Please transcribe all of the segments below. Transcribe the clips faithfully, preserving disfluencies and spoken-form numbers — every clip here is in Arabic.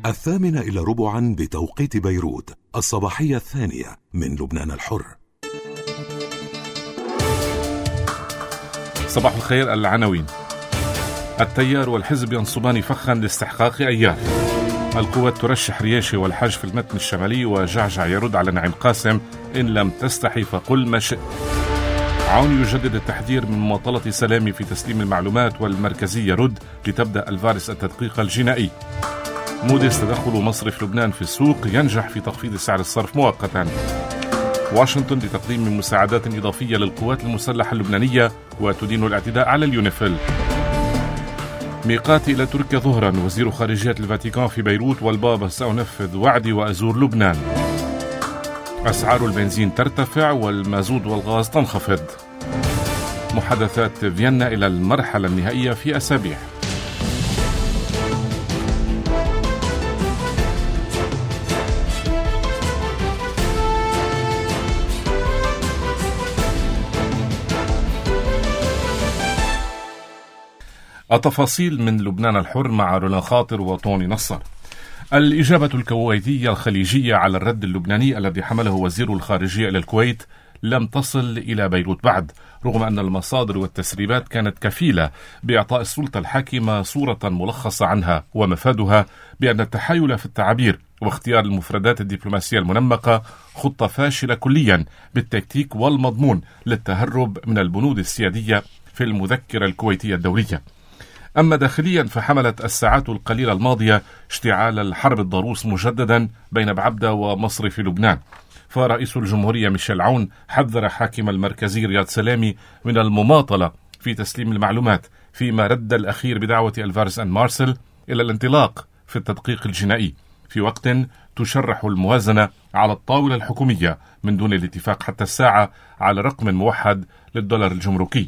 الثامنة إلى ربعا بتوقيت بيروت، الصباحية الثانية من لبنان الحر. صباح الخير. العناوين: التيار والحزب ينصبان فخا لاستحقاق أيار. القوات ترشح رياشي والحاج في المتن الشمالي، وجعجع يرد على نعيم قاسم: إن لم تستحي فقل ما شئت. عون يجدد التحذير من مماطلة سلامي في تسليم المعلومات، والمركزية يرد لتبدأ الفارس التدقيق الجنائي. موديس: تدخل مصر في لبنان في السوق ينجح في تخفيض سعر الصرف مؤقتا. واشنطن لتقديم مساعدات إضافية للقوات المسلحة اللبنانية وتدين الاعتداء على اليونيفيل. ميقاتي إلى تركيا ظهرا، وزير خارجية الفاتيكان في بيروت، والبابا: سأنفذ وعدي وأزور لبنان. أسعار البنزين ترتفع والمازوت والغاز تنخفض. محادثات فيينا إلى المرحلة النهائية في أسابيع. التفاصيل من لبنان الحر مع رولا خاطر وطوني نصر. الإجابة الكويتية الخليجية على الرد اللبناني الذي حمله وزير الخارجية إلى الكويت لم تصل إلى بيروت بعد، رغم أن المصادر والتسريبات كانت كفيلة بإعطاء السلطة الحاكمة صورة ملخصة عنها، ومفادها بأن التحايل في التعبير واختيار المفردات الدبلوماسية المنمقة خطة فاشلة كليا بالتكتيك والمضمون للتهرب من البنود السيادية في المذكرة الكويتية الدولية. أما داخليا فحملت الساعات القليلة الماضية اشتعال الحرب الضروس مجددا بين بعبدة ومصر في لبنان، فرئيس الجمهورية ميشيل عون حذر حاكم المركزي رياض سلامي من المماطلة في تسليم المعلومات، فيما رد الأخير بدعوة الفارس أند مارسل إلى الانطلاق في التدقيق الجنائي في وقت تشرح الموازنة على الطاولة الحكومية من دون الاتفاق حتى الساعة على رقم موحد للدولار الجمركي.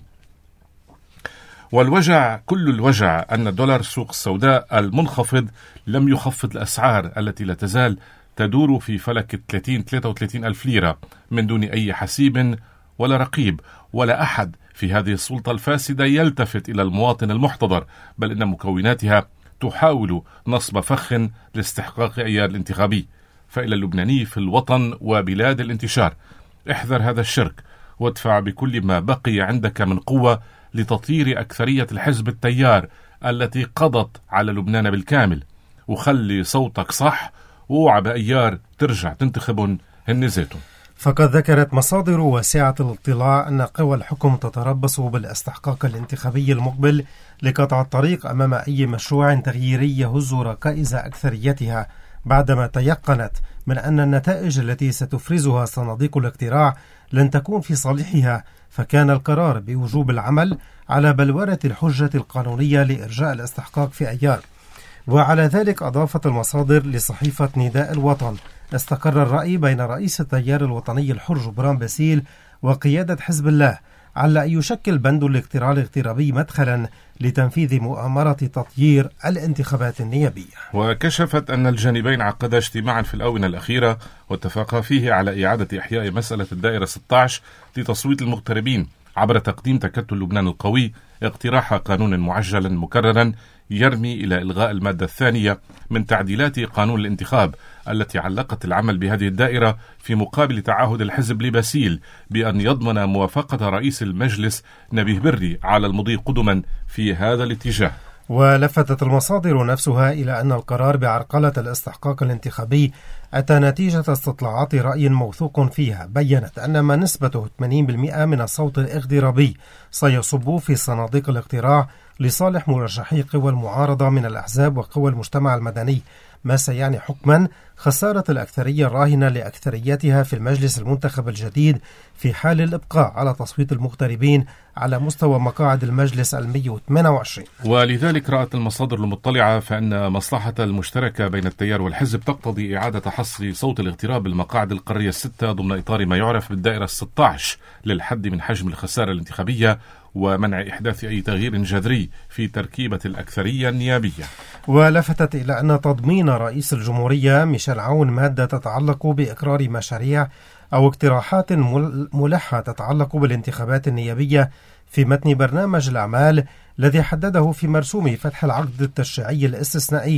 والوجع كل الوجع أن الدولار السوق السوداء المنخفض لم يخفض الأسعار التي لا تزال تدور في فلك ثلاثين ثلاثة وثلاثين ألف ليرة من دون أي حسيب ولا رقيب، ولا أحد في هذه السلطة الفاسدة يلتفت إلى المواطن المحتضر، بل إن مكوناتها تحاول نصب فخ لاستحقاق أيار الانتخابي. فإلى اللبناني في الوطن وبلاد الانتشار: احذر هذا الشرك، وادفع بكل ما بقي عندك من قوة لتطهير أكثرية الحزب التيار التي قضت على لبنان بالكامل، وخلي صوتك صح، ووعى بأيار ترجع تنتخبن هن زيتون. فقد ذكرت مصادر واسعة الاطلاع أن قوى الحكم تتربص بالاستحقاق الانتخابي المقبل لقطع الطريق أمام أي مشروع تغييري يهز ركائز أكثريتها، بعدما تيقنت من أن النتائج التي ستفرزها صناديق الاقتراع لن تكون في صالحها، فكان القرار بوجوب العمل على بلورة الحجة القانونية لإرجاء الاستحقاق في أيار. وعلى ذلك أضافت المصادر لصحيفة نداء الوطن: استقر الرأي بين رئيس التيار الوطني الحر جبران باسيل وقيادة حزب الله على أن يشكل بند الاقتراع الاغترابي مدخلا لتنفيذ مؤامرة تطيير الانتخابات النيابية. وكشفت أن الجانبين عقدا اجتماعا في الآونة الأخيرة واتفقا فيه على إعادة إحياء مسألة الدائرة ستة عشر لتصويت المغتربين عبر تقديم تكتل لبنان القوي اقتراح قانون معجلا مكررا يرمي إلى إلغاء المادة الثانية من تعديلات قانون الانتخاب التي علقت العمل بهذه الدائرة، في مقابل تعهد الحزب لباسيل بأن يضمن موافقة رئيس المجلس نبيه بري على المضي قدما في هذا الاتجاه. ولفتت المصادر نفسها إلى أن القرار بعرقلة الاستحقاق الانتخابي أتى نتيجة استطلاعات رأي موثوق فيها بيّنت أن ما نسبته ثمانين بالمئة من الصوت الاغترابي سيصب في صناديق الاقتراع لصالح مرشحي قوى المعارضة من الأحزاب وقوى المجتمع المدني، ما سيعني حكما خسارة الأكثرية الراهنة لأكثريتها في المجلس المنتخب الجديد في حال الإبقاء على تصويت المغتربين على مستوى مقاعد المجلس المئة وثمانية وعشرين. ولذلك رأت المصادر المطلعة فإن مصلحة المشتركة بين التيار والحزب تقتضي إعادة حصر صوت الاغتراب بالمقاعد القارية الستة ضمن إطار ما يعرف بالدائرة الستة عشر للحد من حجم الخسارة الانتخابية ومنع إحداث أي تغيير جذري في تركيبة الأكثرية النيابية. ولفتت إلى أن تضمين رئيس الجمهورية ميشيل عون مادة تتعلق بإقرار مشاريع أو اقتراحات ملحة تتعلق بالانتخابات النيابية في متن برنامج الأعمال الذي حدده في مرسوم فتح العقد التشريعي الاستثنائي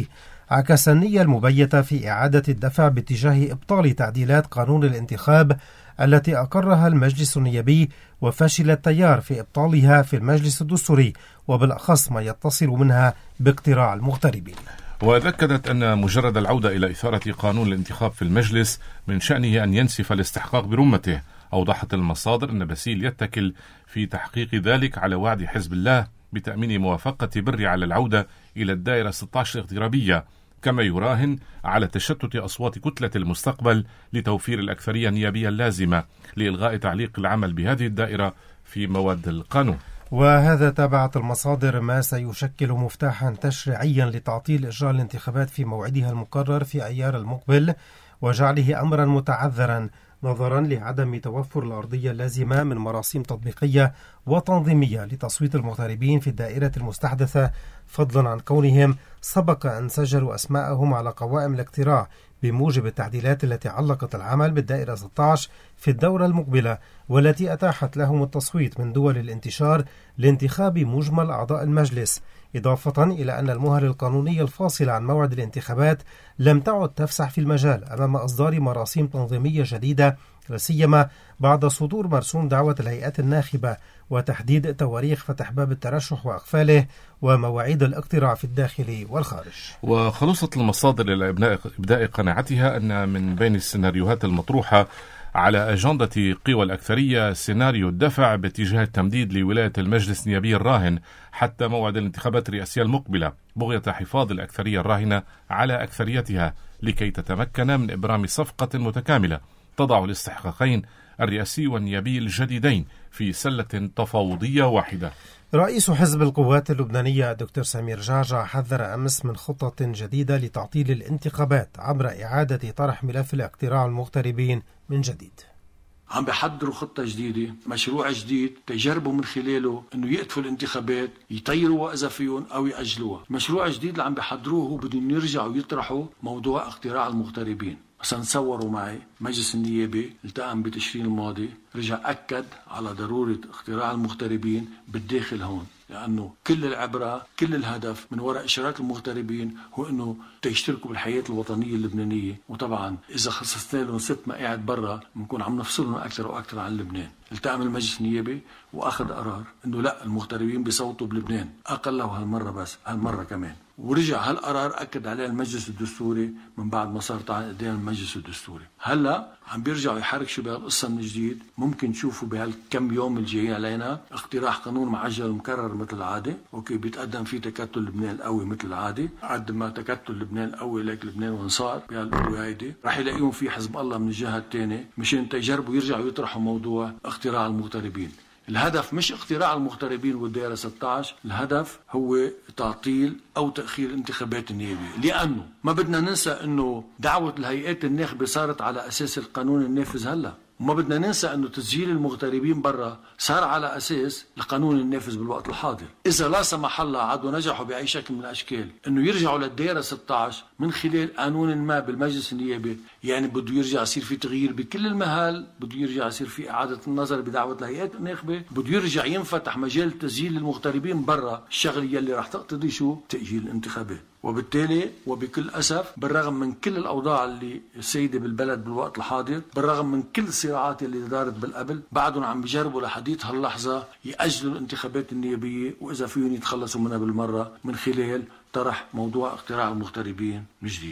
عكس النية المبيتة في إعادة الدفع باتجاه إبطال تعديلات قانون الانتخاب التي أقرها المجلس النيابي وفشل التيار في إبطالها في المجلس الدستوري، وبالأخص ما يتصل منها باقتراع المغتربين. وذكرت أن مجرد العودة إلى إثارة قانون الانتخاب في المجلس من شأنه أن ينسف الاستحقاق برمته. أوضحت المصادر أن باسيل يتكل في تحقيق ذلك على وعد حزب الله بتأمين موافقة بري على العودة إلى الدائرة ستة عشر الاغترابية، كما يراهن على تشتت أصوات كتلة المستقبل لتوفير الأكثرية النيابية اللازمة لإلغاء تعليق العمل بهذه الدائرة في مواد القانون. وهذا تابعت المصادر ما سيشكل مفتاحا تشريعيا لتعطيل إجراء الانتخابات في موعدها المقرر في أيار المقبل، وجعله أمرا متعذرا نظرا لعدم توفر الأرضية اللازمة من مراسيم تطبيقية وتنظيمية لتصويت المغتربين في الدائرة المستحدثة، فضلا عن كونهم سبق أن سجلوا أسماءهم على قوائم الاقتراع بموجب التعديلات التي علقت العمل بالدائرة ستة عشر في الدورة المقبلة، والتي أتاحت لهم التصويت من دول الانتشار لانتخاب مجمل أعضاء المجلس، إضافة إلى أن المهل القانوني الفاصل عن موعد الانتخابات لم تعد تفسح في المجال أمام إصدار مراسيم تنظيمية جديدة، لا سيما بعد صدور مرسوم دعوة الهيئات الناخبة وتحديد تواريخ فتح باب الترشح وأقفاله ومواعيد الاقتراع في الداخل والخارج. وخلصت المصادر إلى إبداء قناعتها أن من بين السيناريوهات المطروحة على أجندة قوى الأكثرية سيناريو الدفع باتجاه التمديد لولاية المجلس النيابي الراهن حتى موعد الانتخابات الرئاسية المقبلة، بغية حفاظ الأكثرية الراهنة على أكثريتها لكي تتمكن من إبرام صفقة متكاملة تضع الاستحقاقين الرئاسي والنيابي الجديدين في سلة تفاوضية واحدة. رئيس حزب القوات اللبنانية دكتور سمير جعجع حذر أمس من خطة جديدة لتعطيل الانتخابات عبر إعادة طرح ملف الاقتراع المغتربين من جديد. عم بيحضروا خطة جديدة، مشروع جديد تجربوا من خلاله انه يقتفوا الانتخابات، يطيروا اذا فيهم او يأجلوها. مشروع جديد اللي عم بيحضروه هو بدهم يرجعوا يطرحوا موضوع اقتراع المغتربين. مثلا تصوروا معي مجلس النيابي التئم بتشرين الماضي رجع أكد على ضرورة اقتراع المغتربين بالداخل هون، لأنه كل العبرة كل الهدف من وراء إشراك المغتربين هو أنه تيشتركوا بالحياة الوطنية اللبنانية. وطبعا إذا خصصنا لهم ست مقاعد برا بنكون عم نفصلهم أكثر وأكثر عن لبنان. التئم المجلس النيابي وأخذ قرار أنه لا، المغتربين بيصوتوا بلبنان أقله هالمرة، بس هالمرة كمان، ورجع هالقرار أكد عليه المجلس الدستوري من بعد ما صار تعديل المجلس الدستوري. هلا عم بيرجعوا يحركوا بهالقصة من جديد. ممكن تشوفوا بهالكم يوم الجايين علينا اقتراح قانون معجل مكرر مثل العادة، اوكي، بيتقدم فيه تكتل لبنان القوي مثل العادة. قد ما تكتل لبنان القوي لك لبنان وانصار بهالقوة هيدي رح يلاقيهم في حزب الله من الجهة الثانية مشان تجربوا يرجعوا يطرحوا موضوع اقتراع المغتربين. الهدف مش اقتراع المغتربين والدائرة ستة عشر، الهدف هو تعطيل أو تأخير الانتخابات النيابية، لأنه ما بدنا ننسى أنه دعوة الهيئات الناخبة صارت على أساس القانون النافذ هلأ، وما بدنا ننسى أنه تسجيل المغتربين برا صار على أساس القانون النافذ بالوقت الحاضر. إذا لا سمح الله عادوا نجحوا بأي شكل من الأشكال أنه يرجعوا للدائرة ستة عشر من خلال قانون ما بالمجلس النيابي، يعني بده يرجع يصير في تغيير بكل المهال، بده يرجع يصير في إعادة النظر بدعوة الهيئات الناخبة، بده يرجع ينفتح مجال تسجيل المغتربين برا، الشغل يلي رح تقتضي شو؟ تأجيل الانتخابات. وبالتالي وبكل أسف بالرغم من كل الأوضاع اللي سيدة بالبلد بالوقت الحاضر، بالرغم من كل الصراعات اللي دارت بالقبل، بعدهم عم بيجربوا لحديث هاللحظة يأجلوا الانتخابات النيابية، وإذا فيهم يتخلصوا منها بالمرة من خلال طرح موضوع اقتراع المغتربين من جديد.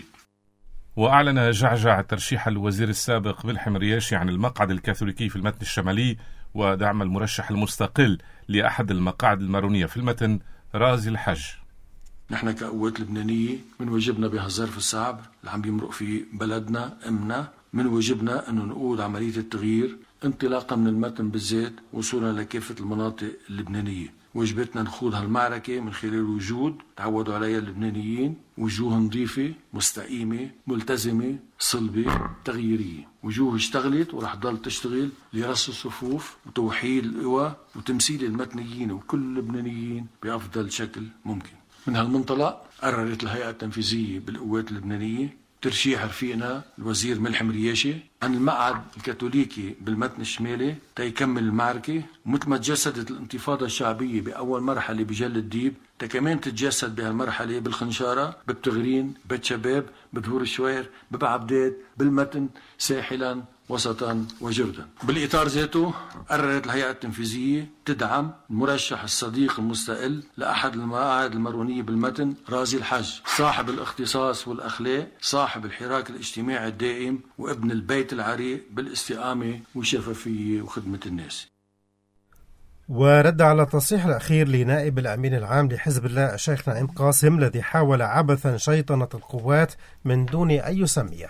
وأعلن جعجع ترشيح الوزير السابق ملحم رياشي عن المقعد الكاثوليكي في المتن الشمالي ودعم المرشح المستقل لأحد المقاعد المارونية في المتن رازي الحج. نحن كقوات لبنانية من واجبنا بهالظرف الصعب اللي عم بيمرق فيه بلدنا أمنا، من واجبنا أنه نقود عملية التغيير انطلاقا من المتن بالذات وصولا لكافة المناطق اللبنانية. واجبتنا نخوض هالمعركة من خلال وجود تعودوا عليها اللبنانيين، وجوه نظيفة مستقيمة ملتزمة صلبة تغييرية، وجوه اشتغلت ورح تضل تشتغل لرص الصفوف وتوحيد القوى وتمثيل المتنيين وكل اللبنانيين بأفضل شكل ممكن. من هالمنطلق قررت الهيئة التنفيذية بالقوات اللبنانية ترشيح رفيقنا الوزير ملحم رياشي عن المقعد الكاثوليكي بالمتن الشمالي تيكمل المعركة، ومثل ما تجسدت الانتفاضة الشعبية بأول مرحلة بجل الديب تكمان تتجسد بهالمرحلة بالخنشارة، ببتغرين، بيت شباب، بدهور الشوير، ببعبداد، بالمتن، ساحلا، وسطا وجردا. بالإطار ذاته قررت الهيئة التنفيذية تدعم المرشح الصديق المستقل لأحد المقاعد المرونية بالمتن رازي الحج، صاحب الاختصاص والأخلاق، صاحب الحراك الاجتماعي الدائم، وابن البيت العريق بالاستقامة والشفافية وخدمة الناس. ورد على التصريح الأخير لنائب الأمين العام لحزب الله الشيخ نعيم قاسم الذي حاول عبثا شيطنة القوات من دون أن يسميه.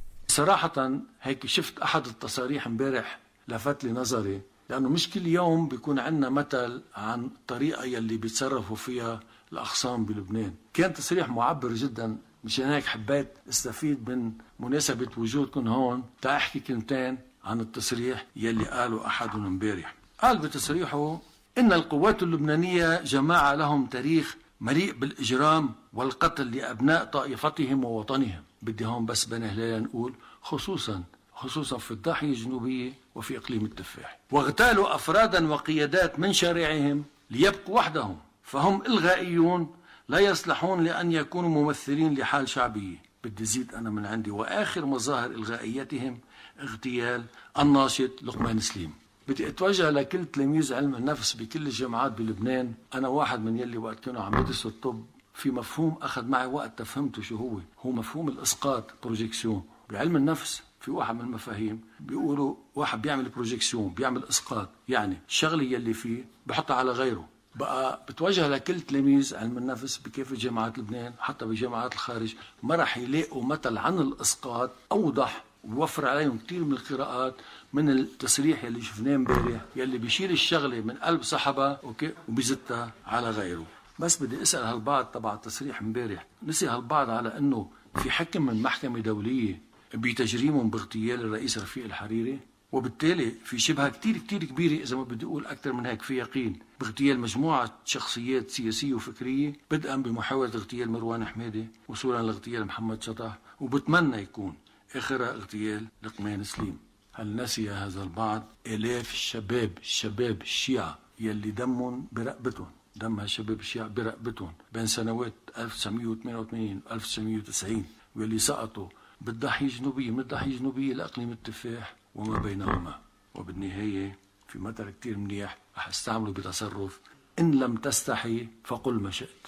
صراحة هيك شفت أحد التصاريح امبارح لفت لي نظري، لأنه مش كل يوم بيكون عندنا مثل عن الطريقة يلي بيتصرفوا فيها الأخصام بلبنان. كان تصريح معبر جدا، مشان هيك حبيت استفيد من مناسبة وجودكم هون تأحكي كلمتين عن التصريح يلي قالوا أحدهم امبارح. قال بتصريحه إن القوات اللبنانية جماعة لهم تاريخ مليء بالإجرام والقتل لأبناء طائفتهم ووطنهم. بدي هون بس بين هلال نقول خصوصا خصوصا في الضاحية الجنوبية وفي إقليم التفاح، واغتالوا أفرادا وقيادات من شارعهم ليبقوا وحدهم، فهم إلغائيون لا يصلحون لأن يكونوا ممثلين لحال شعبية. بدي زيد أنا من عندي، وآخر مظاهر إلغائيتهم اغتيال الناشط لقمان سليم. بدي أتوجه لكل تلاميذ علم النفس بكل الجامعات بلبنان. أنا واحد من يلي وقت كانوا عم يدرسوا الطب في مفهوم أخذ معي وقت تفهمته شو هو هو مفهوم الإسقاط، بروجيكسيون. بعلم النفس في واحد من المفاهيم بيقولوا واحد بيعمل بروجيكسيون، بيعمل إسقاط، يعني الشغلة يلي فيه بحطها على غيره. بقى بتوجه لكل تلاميذ علم النفس بكافة جامعات لبنان حتى بجامعات الخارج، ما رح يلاقوا مثل عن الإسقاط أوضح ويوفر عليهم كتير من القراءات من التصريح يلي شفناه امبارح يلي بيشيل الشغلة من قلب صاحبها اوكي وبيزتها على غيره. بس بدي اسال هالبعض تبع التصريح امبارح، نسي هالبعض على انه في حكم من محكمة دولية بتجريمهم باغتيال الرئيس رفيق الحريري، وبالتالي في شبهة كتير كتير كبيرة إذا ما بدي أقول أكثر من هيك في يقين باغتيال مجموعة شخصيات سياسية وفكرية، بدءا بمحاولة اغتيال مروان حميدة وصولا لاغتيال محمد شطح، وبتمنى يكون آخرها اغتيال لقمان سليم. هل نسي هذا البعض آلاف الشباب الشباب الشيعة يلي دمهم برقبتهم، دم هالشباب الشيعة برقبتهم بين سنوات ألف وتسعمية وثمانية وثمانين و ألف وتسعمية وتسعين، واللي سقطوا بالضاحية الجنوبية من الضاحية الجنوبية لأقليم التفاح وما بينهما. وبالنهاية في مثل كتير منيح رح استعمله بتصرف: إن لم تستحي فقل ما شئت.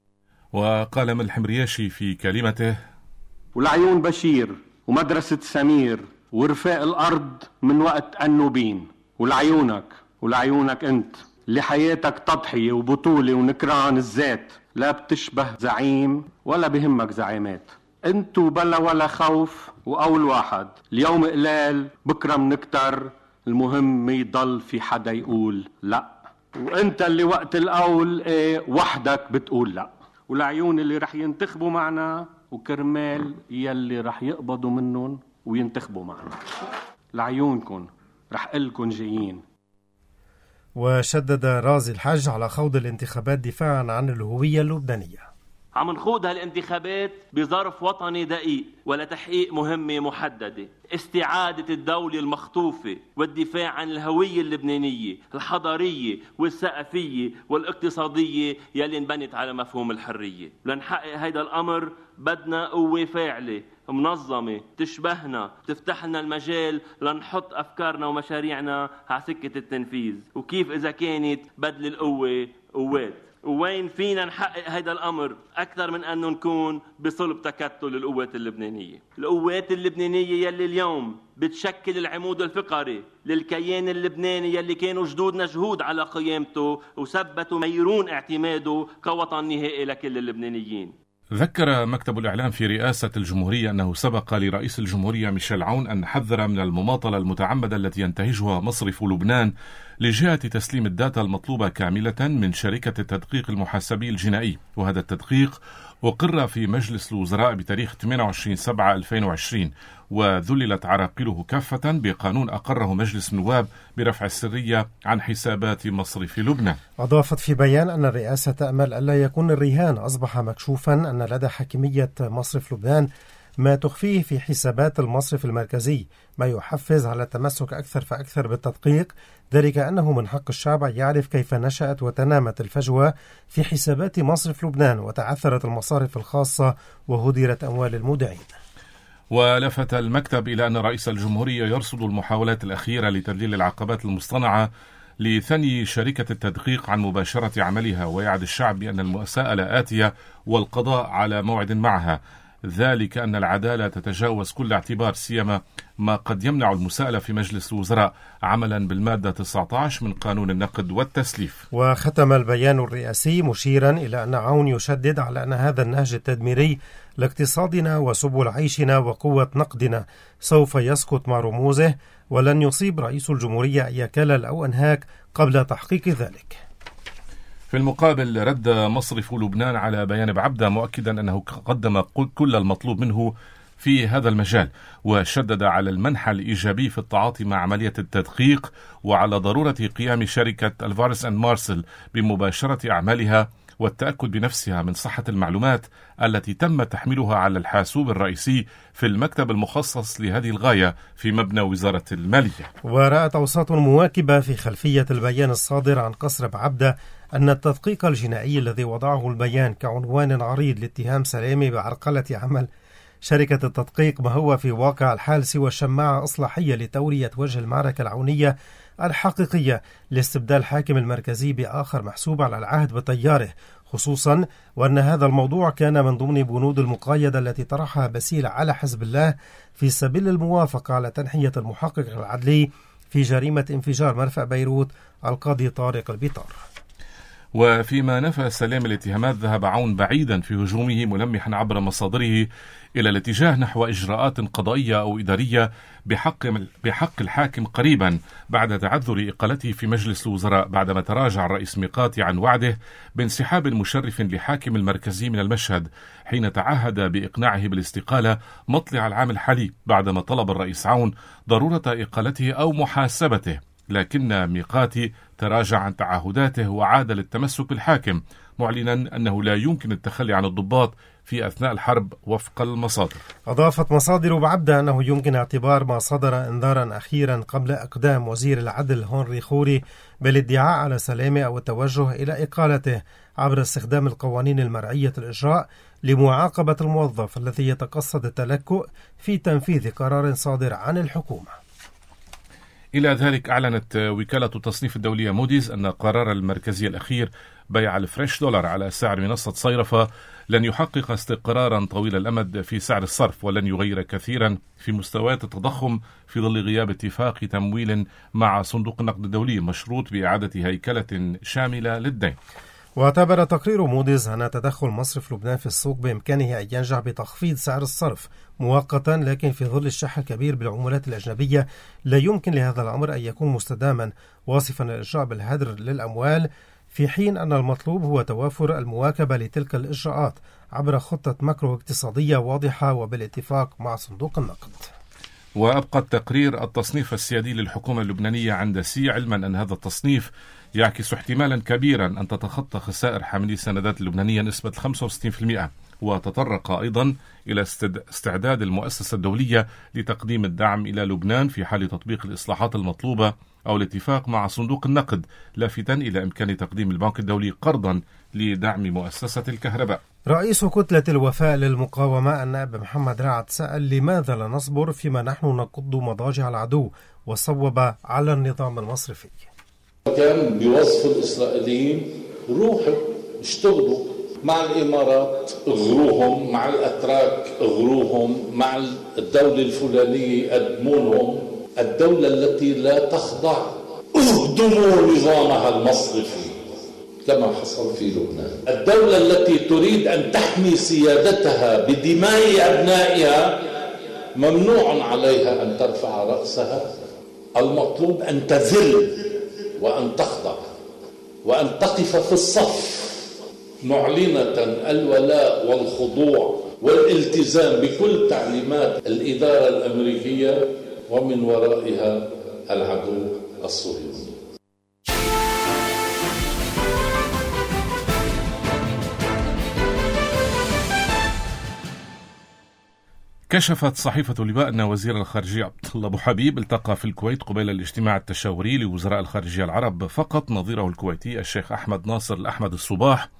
وقال ملحم رياشي في كلمته: والعيون بشير ومدرسة سمير ورفاق الأرض من وقت النوبين، ولعيونك ولعيونك أنت اللي حياتك تضحية وبطولة ونكران الذات، لا بتشبه زعيم ولا بهمك زعيمات. انتو بلا ولا خوف وأول واحد، اليوم قلال بكرة منكتر، المهم يضل في حدا يقول لا، وانت اللي وقت القول ايه وحدك بتقول لا. والعيون اللي رح ينتخبوا معنا وكرمال يلي رح يقبضوا منهم وينتخبوا معنا، لعيونكن رح قلكن جايين. وشدد رازي الحج على خوض الانتخابات دفاعا عن الهوية اللبنانية. عم نخوض هالانتخابات بظرف وطني دقيق ولتحقيق مهمة محددة: استعادة الدولة المخطوفة والدفاع عن الهوية اللبنانية الحضارية والثقافية والاقتصادية يلي انبنت على مفهوم الحرية. لنحقق هيدا الأمر بدنا قوة فاعلة منظمة تشبهنا، تفتح لنا المجال لنحط أفكارنا ومشاريعنا على سكة التنفيذ. وكيف إذا كانت بدل القوة قوات؟ وين فينا نحقق هيدا الأمر أكثر من أنه نكون بصلب تكتل القوات اللبنانية؟ القوات اللبنانية يلي اليوم بتشكل العمود الفقري للكيان اللبناني يلي كانوا جدودنا جهود على قيامته وثبتوا ميرون اعتماده كوطن نهائي لكل اللبنانيين. ذكر مكتب الإعلام في رئاسة الجمهورية أنه سبق لرئيس الجمهورية ميشيل عون أن حذر من المماطلة المتعمدة التي ينتهجها مصرف لبنان لجهة تسليم الداتا المطلوبة كاملة من شركة التدقيق المحاسبي الجنائي، وهذا التدقيق أقر في مجلس الوزراء بتاريخ ثمانية وعشرين سبعة ألفين وعشرين، وذللت عراقله كافة بقانون أقره مجلس النواب برفع السرية عن حسابات مصرف لبنان. أضافت في بيان أن الرئاسة تأمل ألا يكون الرهان أصبح مكشوفا أن لدى حاكمية مصرف لبنان ما تخفيه في حسابات المصرف المركزي، ما يحفز على التمسك أكثر فأكثر بالتدقيق، ذلك أنه من حق الشعب أن يعرف كيف نشأت وتنامت الفجوة في حسابات مصرف لبنان وتعثرت المصارف الخاصة وهدرت أموال المودعين. ولفت المكتب إلى أن رئيس الجمهورية يرصد المحاولات الأخيرة لتذليل العقبات المصطنعة لثني شركة التدقيق عن مباشرة عملها، ويعد الشعب بأن المساءلة آتية والقضاء على موعد معها، ذلك أن العدالة تتجاوز كل اعتبار، سيما ما قد يمنع المساءلة في مجلس الوزراء عملا بالمادة تسعة عشر من قانون النقد والتسليف. وختم البيان الرئاسي مشيرا إلى أن عون يشدد على أن هذا النهج التدميري لاقتصادنا وسبل عيشنا وقوة نقدنا سوف يسقط مع رموزه، ولن يصيب رئيس الجمهورية أي كلل أو أنهاك قبل تحقيق ذلك. في المقابل رد مصرف لبنان على بيان بعبدة مؤكدا أنه قدم كل المطلوب منه في هذا المجال، وشدد على المنحى الإيجابي في التعاطي مع عملية التدقيق وعلى ضرورة قيام شركة الفارس أند مارسل بمباشرة أعمالها والتأكد بنفسها من صحة المعلومات التي تم تحميلها على الحاسوب الرئيسي في المكتب المخصص لهذه الغاية في مبنى وزارة المالية. ورأت أوساط مواكبة في خلفية البيان الصادر عن قصر بعبدة أن التدقيق الجنائي الذي وضعه البيان كعنوان عريض لاتهام سلامي بعرقلة عمل شركة التدقيق ما هو في واقع الحال سوى شماعة إصلاحية لتورية وجه المعركة العونية الحقيقية لاستبدال الحاكم المركزي بآخر محسوب على العهد بتياره، خصوصا وأن هذا الموضوع كان من ضمن بنود المقايدة التي طرحها باسيل على حزب الله في سبيل الموافقة على تنحية المحقق العدلي في جريمة انفجار مرفأ بيروت القاضي طارق البيطار. وفيما نفى سلام الاتهامات، ذهب عون بعيدا في هجومه ملمحا عبر مصادره إلى الاتجاه نحو إجراءات قضائية أو إدارية بحق بحق الحاكم قريبا بعد تعذر إقالته في مجلس الوزراء، بعدما تراجع الرئيس ميقاتي عن وعده بانسحاب مشرف لحاكم المركزي من المشهد حين تعهد بإقناعه بالاستقالة مطلع العام الحالي، بعدما طلب الرئيس عون ضرورة إقالته أو محاسبته، لكن ميقاتي تراجع عن تعهداته وعاد للتمسك بالحاكم، معلنا أنه لا يمكن التخلي عن الضباط في أثناء الحرب وفق المصادر. أضافت مصادر بعبدة أنه يمكن اعتبار ما صدر انذارا أخيرا قبل إقدام وزير العدل هنري خوري بالادعاء على سلامة أو التوجه إلى إقالته عبر استخدام القوانين المرعية الإجراء لمعاقبة الموظف الذي يتقصد التلكؤ في تنفيذ قرار صادر عن الحكومة. إلى ذلك أعلنت وكالة التصنيف الدولية موديز أن قرار المركزية الأخير بيع الفريش دولار على سعر منصة صيرفة لن يحقق استقرارا طويل الأمد في سعر الصرف، ولن يغير كثيرا في مستويات التضخم في ظل غياب اتفاق تمويل مع صندوق النقد الدولي مشروط بإعادة هيكلة شاملة للدين. واعتبر تقرير موديز أن تدخل مصرف لبنان في السوق بإمكانه أن ينجح بتخفيض سعر الصرف مؤقتا، لكن في ظل الشح الكبير بالعملات الأجنبية لا يمكن لهذا الأمر أن يكون مستداما، واصفا الإجراء بالهدر للأموال، في حين أن المطلوب هو توافر المواكبة لتلك الإجراءات عبر خطة ماكرو اقتصادية واضحة وبالاتفاق مع صندوق النقد. وأبقى التقرير التصنيف السيادي للحكومة اللبنانية عند سي، علما أن هذا التصنيف يعكس احتمالا كبيرا أن تتخطى خسائر حاملي السندات اللبنانية نسبة خمسة وستين بالمئة، وتطرق أيضا إلى استعداد المؤسسة الدولية لتقديم الدعم إلى لبنان في حال تطبيق الإصلاحات المطلوبة أو الاتفاق مع صندوق النقد، لافتا إلى إمكان تقديم البنك الدولي قرضا لدعم مؤسسة الكهرباء. رئيس كتلة الوفاء للمقاومة النائب محمد رعد سأل لماذا لا نصبر فيما نحن نقض مضاجع العدو، وصوب على النظام المصرفي. كان بوصف الإسرائيليين روحوا اشتغلوا مع الإمارات، اغروهم مع الأتراك، اغروهم مع الدولة الفلانية، أدمونهم. الدولة التي لا تخضع اهدموا نظامها المصرفي كما حصل في لبنان. الدولة التي تريد أن تحمي سيادتها بدماء أبنائها ممنوع عليها أن ترفع رأسها، المطلوب أن تذل وأن تخضع وأن تقف في الصف معلنة الولاء والخضوع والالتزام بكل تعليمات الإدارة الأمريكية ومن ورائها العدو الصهيوني. كشفت صحيفة لباء أن وزير الخارجية عبد الله أبو حبيب التقى في الكويت قبيل الاجتماع التشاوري لوزراء الخارجية العرب فقط نظيره الكويتي الشيخ أحمد ناصر الأحمد الصباح،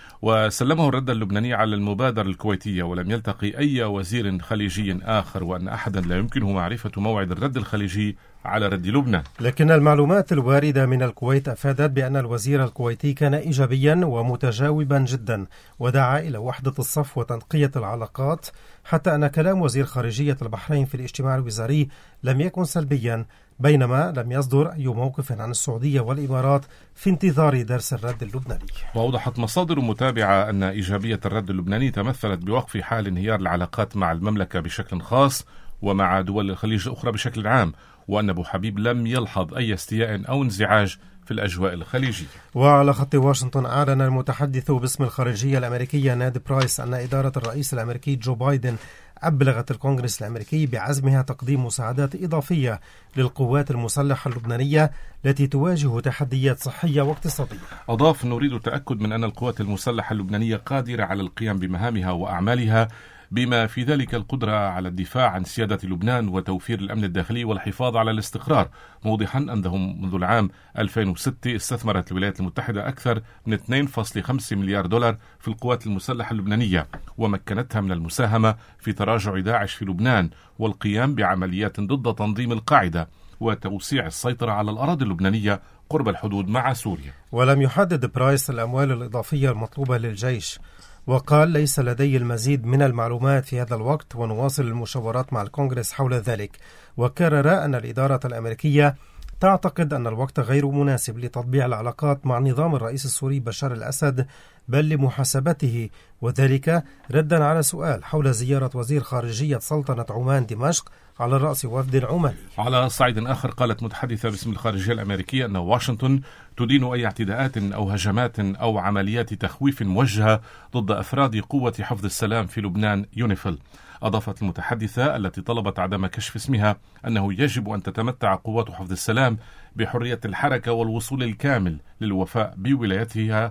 وسلمه الرد اللبناني على المبادرة الكويتية، ولم يلتقي أي وزير خليجي آخر، وأن أحدا لا يمكنه معرفة موعد الرد الخليجي على رد لبنان. لكن المعلومات الواردة من الكويت أفادت بأن الوزير الكويتي كان إيجابيا ومتجاوبا جدا، ودعا إلى وحدة الصف وتنقية العلاقات، حتى أن كلام وزير خارجية البحرين في الاجتماع الوزاري لم يكن سلبيا، بينما لم يصدر أي موقف عن السعودية والإمارات في انتظار درس الرد اللبناني. وأوضحت مصادر متابعة أن إيجابية الرد اللبناني تمثلت بوقف حال انهيار العلاقات مع المملكة بشكل خاص ومع دول الخليج الأخرى بشكل عام، وأن أبو حبيب لم يلحظ أي استياء أو انزعاج في الأجواء الخليجية. وعلى خط واشنطن، أعلن المتحدث باسم الخارجية الأمريكية ناد برايس أن إدارة الرئيس الأمريكي جو بايدن أبلغت الكونغرس الأمريكي بعزمها تقديم مساعدات إضافية للقوات المسلحة اللبنانية التي تواجه تحديات صحية واقتصادية. أضاف: نريد التأكد من أن القوات المسلحة اللبنانية قادرة على القيام بمهامها وأعمالها، بما في ذلك القدرة على الدفاع عن سيادة لبنان وتوفير الأمن الداخلي والحفاظ على الاستقرار، موضحا أنهم منذ العام ألفين وستة استثمرت الولايات المتحدة أكثر من اثنين فاصلة خمسة مليار دولار في القوات المسلحة اللبنانية، ومكنتها من المساهمة في تراجع داعش في لبنان والقيام بعمليات ضد تنظيم القاعدة وتوسيع السيطرة على الأراضي اللبنانية قرب الحدود مع سوريا. ولم يحدد برايس الأموال الإضافية المطلوبة للجيش، وقال: ليس لدي المزيد من المعلومات في هذا الوقت، ونواصل المشاورات مع الكونغرس حول ذلك. وكرر أن الإدارة الأمريكية تعتقد أن الوقت غير مناسب لتطبيع العلاقات مع نظام الرئيس السوري بشار الأسد، بل لمحاسبته، وذلك ردا على سؤال حول زيارة وزير خارجية سلطنة عمان دمشق على رأس وفد عماني. على صعيد آخر، قالت متحدثة باسم الخارجية الأمريكية أن واشنطن تدين أي اعتداءات أو هجمات أو عمليات تخويف موجهة ضد أفراد قوة حفظ السلام في لبنان يونيفيل. أضافت المتحدثة التي طلبت عدم كشف اسمها أنه يجب أن تتمتع قوات حفظ السلام بحرية الحركة والوصول الكامل للوفاء بولايتها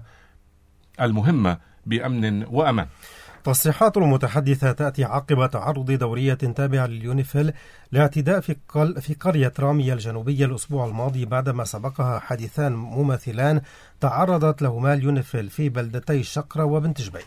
المهمة بأمن وأمان. تصريحات المتحدثة تأتي عقب تعرض دورية تابعة لليونيفيل لاعتداء في, قل في قرية رامية الجنوبية الأسبوع الماضي، بعدما سبقها حادثان مماثلان تعرضت لهما اليونيفيل في بلدتي الشقرة وبنت جبيل.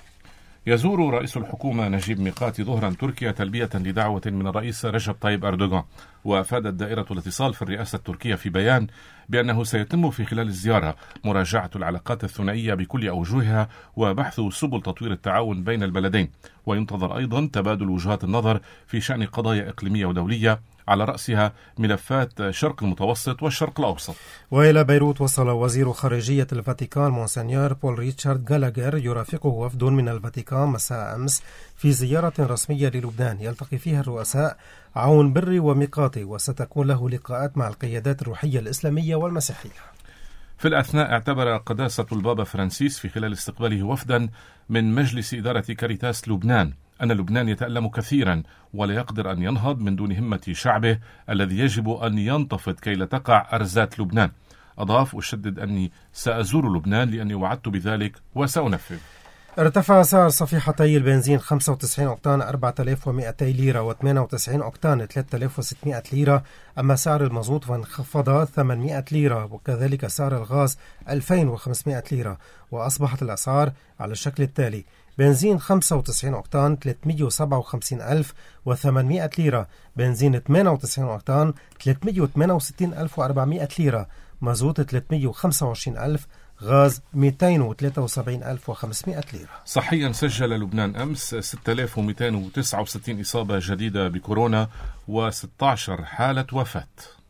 يزور رئيس الحكومة نجيب ميقاتي ظهرا تركيا تلبية لدعوة من الرئيس رجب طيب أردوغان. وأفادت دائرة الاتصال في الرئاسة التركية في بيان بأنه سيتم في خلال الزيارة مراجعة العلاقات الثنائية بكل أوجهها وبحث سبل تطوير التعاون بين البلدين، وينتظر أيضا تبادل وجهات النظر في شأن قضايا إقليمية ودولية، على رأسها ملفات شرق المتوسط والشرق الأوسط. وإلى بيروت وصل وزير خارجية الفاتيكان مونسنيور بول ريتشارد جالاغر يرافقه وفد من الفاتيكان مساء أمس في زيارة رسمية للبنان يلتقي فيها الرؤساء عون بري وميقاتي، وستكون له لقاءات مع القيادات الروحية الإسلامية والمسيحية. في الأثناء، اعتبر قداسة البابا فرانسيس في خلال استقباله وفدا من مجلس إدارة كاريتاس لبنان أن لبنان يتألم كثيرا ولا يقدر أن ينهض من دون همة شعبه الذي يجب أن ينتفض كي لا تقع أرزات لبنان. أضاف: أشدد أني سأزور لبنان لأني وعدت بذلك وسأنفذ. ارتفع سعر صفيحتي البنزين خمسة وتسعين أوكتان أربعة آلاف ومئتي ليرة وثمانية وتسعين أوكتان ثلاثة آلاف وستمئة ليرة، أما سعر المازوت فانخفض ثمانمئة ليرة، وكذلك سعر الغاز ألفين وخمسمئة ليرة. وأصبحت الأسعار على الشكل التالي: بنزين خمسة وتسعين أوكتان ثلاثمئة وسبعة وخمسين ألف وثمانمئة ليرة، بنزين ثمانية وتسعين أوكتان ثلاثمئة وثمانية وستين ألف وأربعمئة ليرة، مازوت ثلاثمئة وخمسة وعشرين ألف، غاز مئتين وثلاثة وسبعين ألف وخمسمئة ليرة. صحيا، سجل لبنان أمس ستة آلاف ومئتين وتسعة وستين إصابة جديدة بكورونا وستة عشر حالة وفاة.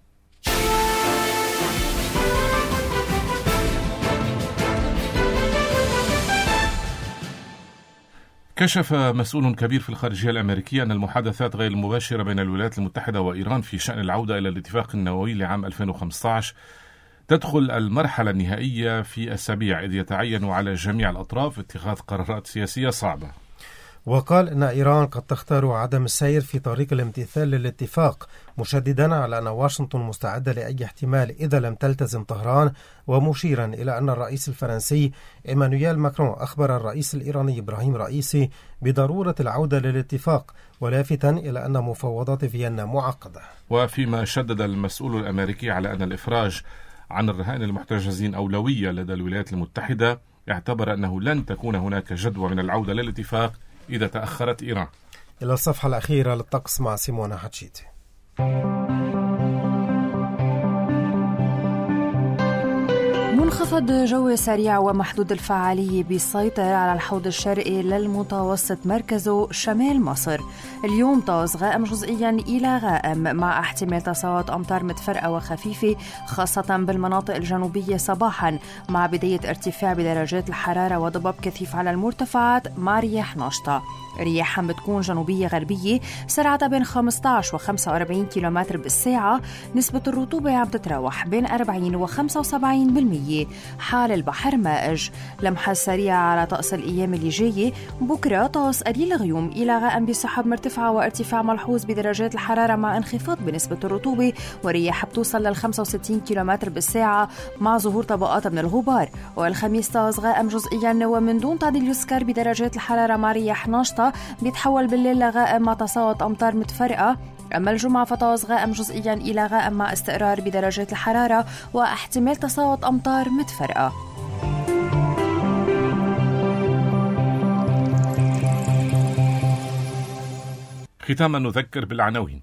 كشف مسؤول كبير في الخارجية الأمريكية أن المحادثات غير المباشرة بين الولايات المتحدة وإيران في شأن العودة إلى الاتفاق النووي لعام ألفين وخمسة عشر تدخل المرحلة النهائية في أسابيع، إذ يتعين على جميع الأطراف اتخاذ قرارات سياسية صعبة. وقال أن إيران قد تختار عدم السير في طريق الامتثال للاتفاق، مشددا على أن واشنطن مستعدة لأي احتمال إذا لم تلتزم طهران، ومشيرا إلى أن الرئيس الفرنسي إيمانويل ماكرون أخبر الرئيس الإيراني إبراهيم رئيسي بضرورة العودة للاتفاق، ولافتا إلى أن مفاوضات فيينا معقدة. وفيما شدد المسؤول الأمريكي على أن الإفراج عن الرهائن المحتجزين أولوية لدى الولايات المتحدة، اعتبر أنه لن تكون هناك جدوى من العودة للاتفاق إذا تأخرت إيران. إلى الصفحة الأخيرة للطقس مع سيمونا حتشيتي. منخفض جوي سريع ومحدود الفعالية بيسيطر على الحوض الشرقي للمتوسط مركزه شمال مصر. اليوم طقس غائم جزئيا إلى غائم مع احتمال تصاعد أمطار متفرقة وخفيفة خاصة بالمناطق الجنوبية صباحا، مع بداية ارتفاع بدرجات الحرارة وضباب كثيف على المرتفعات مع رياح نشطة. رياح عم بتكون جنوبية غربية سرعتها بين خمسة عشر وخمسة وأربعين كيلومتر بالساعة. نسبة الرطوبة عم تتراوح بين أربعين وخمسة وسبعين بالمية. حال البحر مائج. لمحة سريعة على طقس الأيام اللي جاية. بكرة طقس قليل غيوم إلى غائم بسحب مرتفعة وارتفاع ملحوظ بدرجات الحرارة مع انخفاض بنسبة الرطوبة، ورياح بتوصل لل خمسة وستين كيلومتر بالساعة مع ظهور طبقات من الغبار. والخميس طقس غائم جزئيا ومن دون تعديل يذكر بدرجات الحرارة مع رياح نشطة، بيتحول بالليل لغائم مع تصاعد أمطار متفرقة. أما الجمعة فطقس غائم جزئيا إلى غائم مع استقرار بدرجات الحرارة واحتمال تصاعد أمطار متفرقة. ختاما نذكر بالعناوين.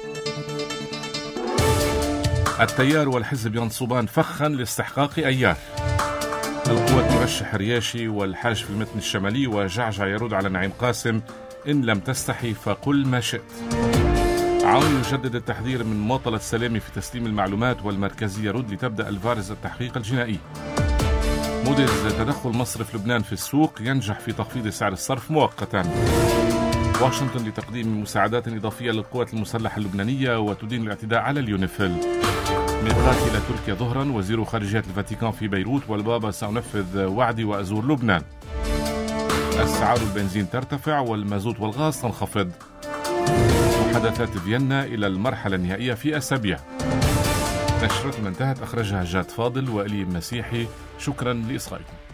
التيار والحزب ينصبان فخا لاستحقاق أيار. القوة ترشح رياشي والحاج في المتن الشمالي، وجعجع يرد على نعيم قاسم: إن لم تستحي فقل ما شئت. عون يجدد التحذير من مماطلة سلامي في تسليم المعلومات، والمركزية رد لتبدأ الفارز التحقيق الجنائي. موديز: تدخل مصر في لبنان في السوق ينجح في تخفيض سعر الصرف مؤقتا. واشنطن لتقديم مساعدات إضافية للقوات المسلحة اللبنانية وتدين الاعتداء على اليونيفيل. ميقات إلى تركيا ظهرا، وزير خارجية الفاتيكان في بيروت، والبابا: سأنفذ وعدي وأزور لبنان. أسعار البنزين ترتفع والمازوت والغاز تنخفض. محادثات فيينا إلى المرحلة النهائية في أسابيع. نشرتنا انتهت، أخرجها جاد فاضل وإلي مسيحي. شكرا لإصغائكم.